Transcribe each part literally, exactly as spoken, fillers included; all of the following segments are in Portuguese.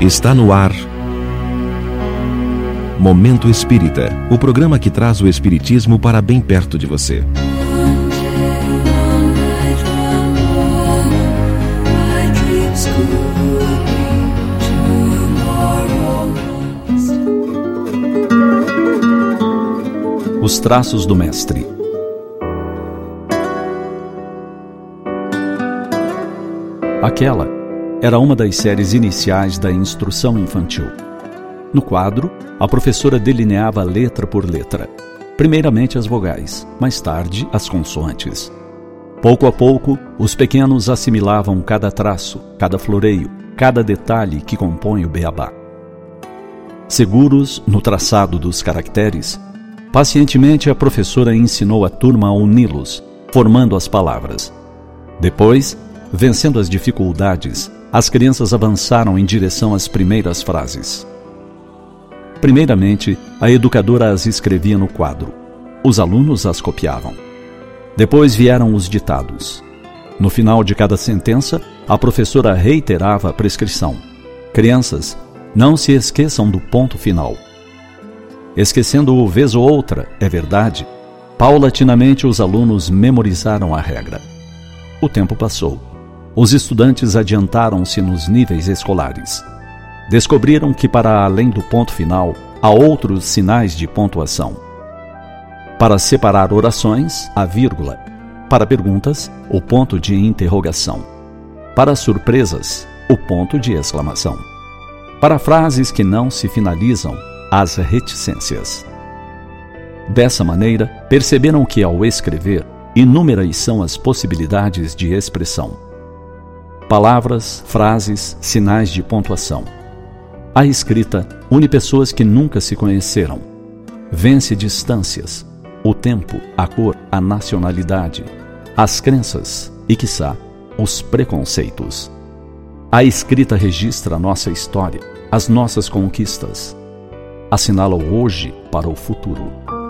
Está no ar Momento Espírita, o programa que traz o espiritismo para bem perto de você. Os traços do mestre. Aquela era uma das séries iniciais da instrução infantil. No quadro, a professora delineava letra por letra. Primeiramente as vogais, mais tarde as consoantes. Pouco a pouco, os pequenos assimilavam cada traço, cada floreio, cada detalhe que compõe o beabá. Seguros no traçado dos caracteres, pacientemente a professora ensinou a turma a uni-los, formando as palavras. Depois, vencendo as dificuldades, as crianças avançaram em direção às primeiras frases. Primeiramente, a educadora as escrevia no quadro. Os alunos as copiavam. Depois vieram os ditados. No final de cada sentença, a professora reiterava a prescrição. Crianças, não se esqueçam do ponto final. Esquecendo-o vez ou outra, é verdade, paulatinamente os alunos memorizaram a regra. O tempo passou. Os estudantes adiantaram-se nos níveis escolares. Descobriram que, para além do ponto final, há outros sinais de pontuação. Para separar orações, a vírgula. Para perguntas, o ponto de interrogação. Para surpresas, o ponto de exclamação. Para frases que não se finalizam, as reticências. Dessa maneira, perceberam que, ao escrever, inúmeras são as possibilidades de expressão. Palavras, frases, sinais de pontuação. A escrita une pessoas que nunca se conheceram. Vence distâncias, o tempo, a cor, a nacionalidade, as crenças e, quiçá, os preconceitos. A escrita registra a nossa história, as nossas conquistas. Assinala o hoje para o futuro.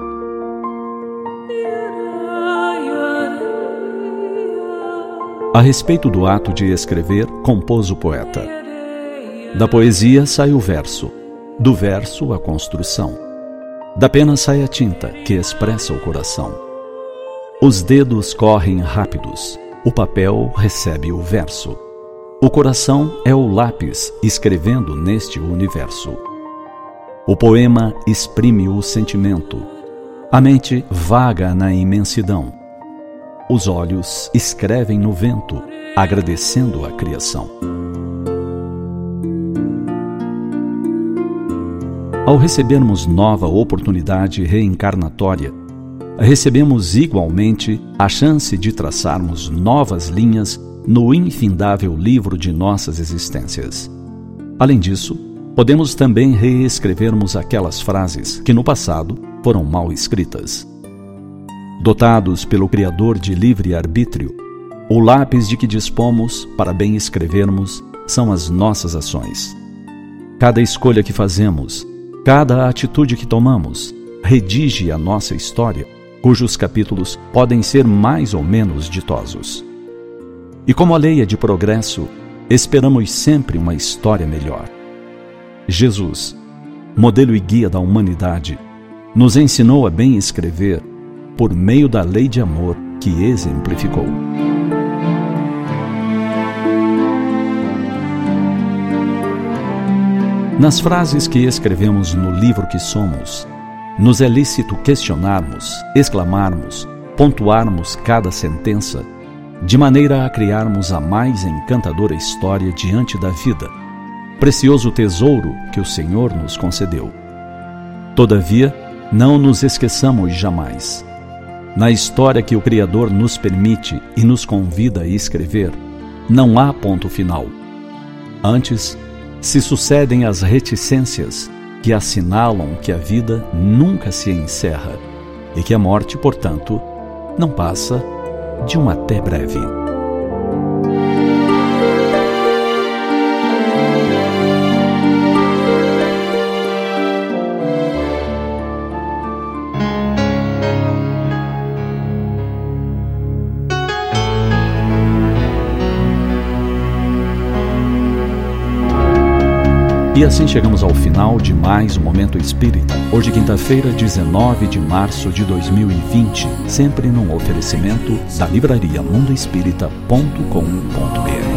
A respeito do ato de escrever, compôs o poeta. Da poesia sai o verso, do verso a construção. Da pena sai a tinta, que expressa o coração. Os dedos correm rápidos, o papel recebe o verso. O coração é o lápis escrevendo neste universo. O poema exprime o sentimento. A mente vaga na imensidão. Os olhos escrevem no vento, agradecendo a criação. Ao recebermos nova oportunidade reencarnatória, recebemos igualmente a chance de traçarmos novas linhas no infindável livro de nossas existências. Além disso, podemos também reescrevermos aquelas frases que no passado foram mal escritas. Dotados pelo Criador de livre arbítrio, o lápis de que dispomos para bem escrevermos são as nossas ações. Cada escolha que fazemos, cada atitude que tomamos, redige a nossa história, cujos capítulos podem ser mais ou menos ditosos. E como a lei é de progresso, esperamos sempre uma história melhor. Jesus, modelo e guia da humanidade, nos ensinou a bem escrever por meio da lei de amor que exemplificou. Nas frases que escrevemos no livro que somos, nos é lícito questionarmos, exclamarmos, pontuarmos cada sentença, de maneira a criarmos a mais encantadora história diante da vida, precioso tesouro que o Senhor nos concedeu. Todavia, não nos esqueçamos jamais. Na história que o Criador nos permite e nos convida a escrever, não há ponto final. Antes, se sucedem as reticências que assinalam que a vida nunca se encerra e que a morte, portanto, não passa de um até breve. E assim chegamos ao final de mais um Momento Espírita. Hoje, quinta-feira, dezenove de março de dois mil e vinte, sempre num oferecimento da livraria mundo espírita ponto com ponto br.